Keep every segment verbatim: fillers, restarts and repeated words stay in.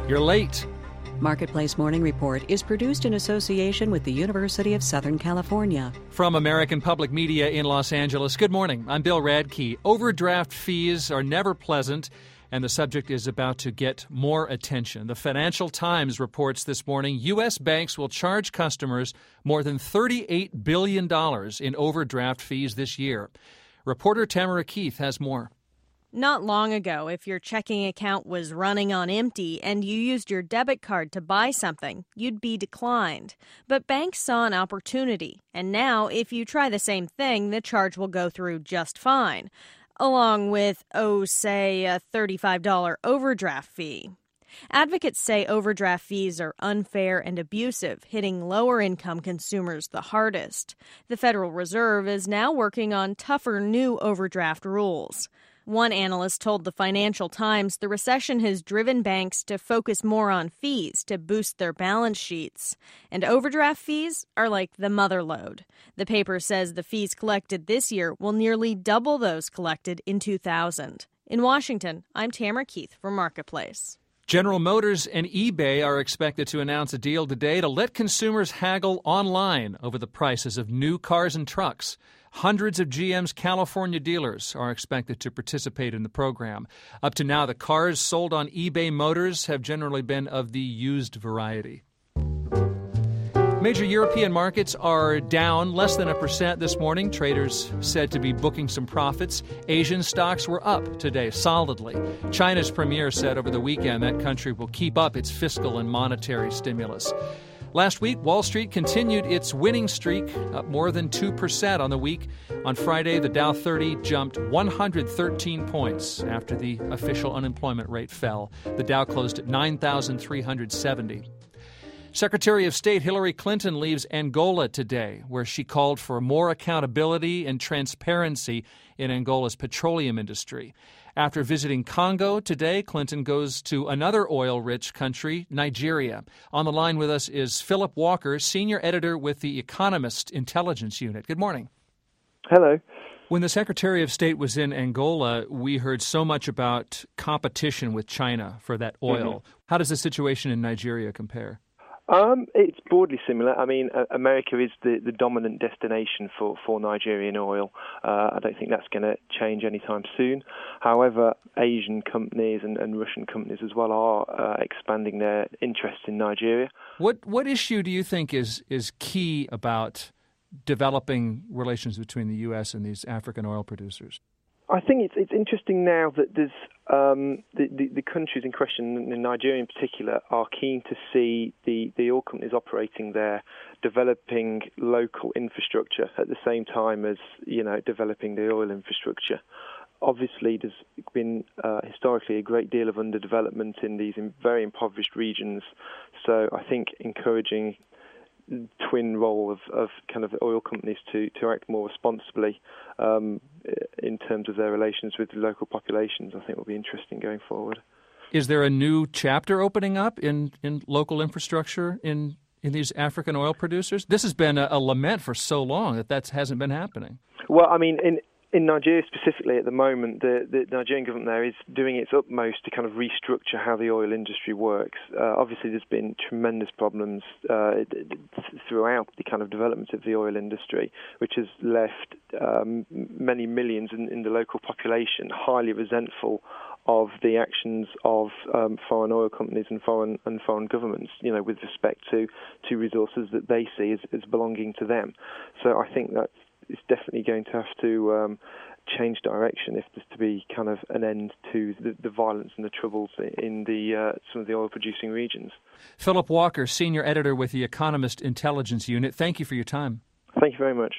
You're late. Marketplace Morning Report is produced in association with the University of Southern California. From American Public Media in Los Angeles, good morning. I'm Bill Radke. Overdraft fees are never pleasant, and the subject is about to get more attention. The Financial Times reports this morning U S banks will charge customers more than thirty-eight billion dollars in overdraft fees this year. Reporter Tamara Keith has more. Not long ago, if your checking account was running on empty and you used your debit card to buy something, you'd be declined. But banks saw an opportunity, and now if you try the same thing, the charge will go through just fine, along with, oh, say, a thirty-five dollars overdraft fee. Advocates say overdraft fees are unfair and abusive, hitting lower-income consumers the hardest. The Federal Reserve is now working on tougher new overdraft rules. One analyst told the Financial Times the recession has driven banks to focus more on fees to boost their balance sheets. And overdraft fees are like the mother lode. The paper says the fees collected this year will nearly double those collected in two thousand. In Washington, I'm Tamara Keith for Marketplace. General Motors and eBay are expected to announce a deal today to let consumers haggle online over the prices of new cars and trucks. Hundreds of G M's California dealers are expected to participate in the program. Up to now, the cars sold on eBay Motors have generally been of the used variety. Major European markets are down less than a percent this morning. Traders said to be booking some profits. Asian stocks were up today solidly. China's premier said over the weekend that country will keep up its fiscal and monetary stimulus. Last week, Wall Street continued its winning streak, up more than two percent on the week. On Friday, the Dow thirty jumped one hundred thirteen points after the official unemployment rate fell. The Dow closed at nine thousand three hundred seventy. Secretary of State Hillary Clinton leaves Angola today, where she called for more accountability and transparency in Angola's petroleum industry. After visiting Congo today, Clinton goes to another oil-rich country, Nigeria. On the line with us is Philip Walker, senior editor with The Economist Intelligence Unit. Good morning. Hello. When the Secretary of State was in Angola, we heard so much about competition with China for that oil. Mm-hmm. How does the situation in Nigeria compare? Um, it's broadly similar. I mean, uh, America is the, the dominant destination for, for Nigerian oil. Uh, I don't think that's going to change anytime soon. However, Asian companies and, and Russian companies as well are uh, expanding their interest in Nigeria. What what issue do you think is is key about developing relations between the U S and these African oil producers? I think it's it's interesting now that there's um, the, the the countries in question, in Nigeria in particular, are keen to see the, the oil companies operating there developing local infrastructure at the same time as, you know, developing the oil infrastructure. Obviously, there's been uh, historically a great deal of underdevelopment in these very impoverished regions. So I think encouraging twin role of, of kind of oil companies to, to act more responsibly um, in terms of their relations with the local populations, I think will be interesting going forward. Is there a new chapter opening up in, in local infrastructure in, in these African oil producers? This has been a, a lament for so long that that hasn't been happening. Well, I mean, in In Nigeria specifically at the moment, the, the Nigerian government there is doing its utmost to kind of restructure how the oil industry works. Uh, obviously, there's been tremendous problems uh, throughout the kind of development of the oil industry, which has left um, many millions in, in the local population highly resentful of the actions of um, foreign oil companies and foreign and foreign governments, you know, with respect to, to resources that they see as, as belonging to them. So I think that it's definitely going to have to um, change direction if there's to be kind of an end to the, the violence and the troubles in the uh, some of the oil-producing regions. Philip Walker, senior editor with The Economist Intelligence Unit. Thank you for your time. Thank you very much.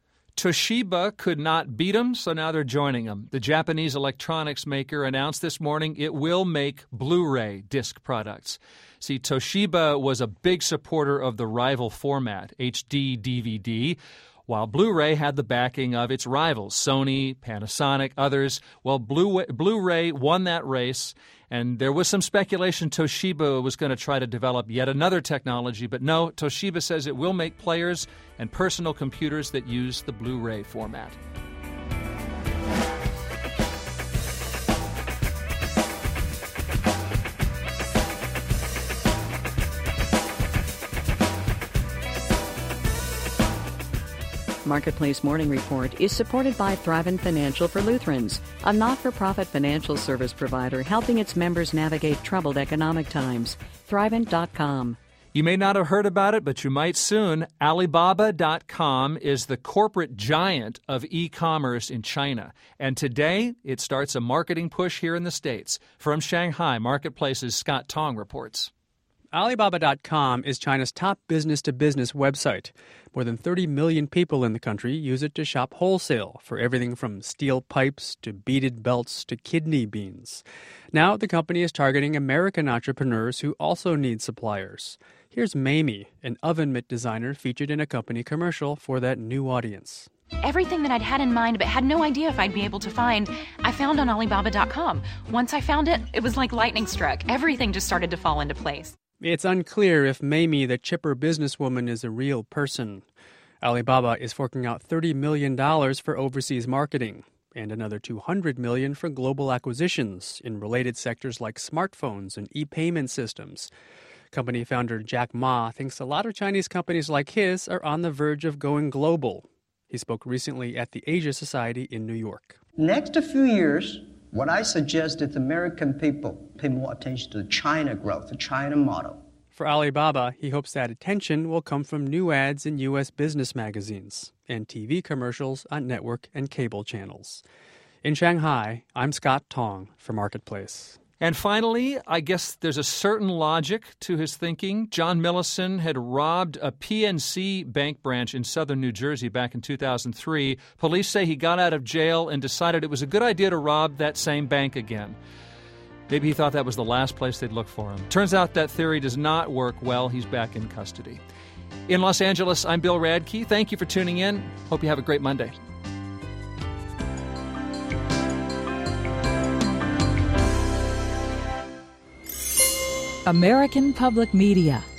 Toshiba could not beat them, so now they're joining them. The Japanese electronics maker announced this morning it will make Blu-ray disc products. See, Toshiba was a big supporter of the rival format, H D D V D, while Blu-ray had the backing of its rivals, Sony, Panasonic, others. Well, Blu- Blu-ray won that race, and there was some speculation Toshiba was going to try to develop yet another technology, but no, Toshiba says it will make players and personal computers that use the Blu-ray format. Marketplace Morning Report is supported by Thrivent Financial for Lutherans, a not-for-profit financial service provider helping its members navigate troubled economic times. Thrivent dot com. You may not have heard about it, but you might soon. Alibaba dot com is the corporate giant of e-commerce in China. And today, it starts a marketing push here in the States. From Shanghai, Marketplace's Scott Tong reports. Alibaba dot com is China's top business-to-business website. More than thirty million people in the country use it to shop wholesale for everything from steel pipes to beaded belts to kidney beans. Now the company is targeting American entrepreneurs who also need suppliers. Here's Mamie, an oven mitt designer featured in a company commercial for that new audience. Everything that I'd had in mind but had no idea if I'd be able to find, I found on Alibaba dot com. Once I found it, it was like lightning struck. Everything just started to fall into place. It's unclear if Mamie, the chipper businesswoman, is a real person. Alibaba is forking out thirty million dollars for overseas marketing and another two hundred million dollars for global acquisitions in related sectors like smartphones and e-payment systems. Company founder Jack Ma thinks a lot of Chinese companies like his are on the verge of going global. He spoke recently at the Asia Society in New York. Next few years, what I suggest is American people pay more attention to China growth, the China model. For Alibaba, he hopes that attention will come from new ads in U S business magazines and T V commercials on network and cable channels. In Shanghai, I'm Scott Tong for Marketplace. And finally, I guess there's a certain logic to his thinking. John Millison had robbed a P N C bank branch in southern New Jersey back in two thousand three. Police say he got out of jail and decided it was a good idea to rob that same bank again. Maybe he thought that was the last place they'd look for him. Turns out that theory does not work well. He's back in custody. In Los Angeles, I'm Bill Radke. Thank you for tuning in. Hope you have a great Monday. American Public Media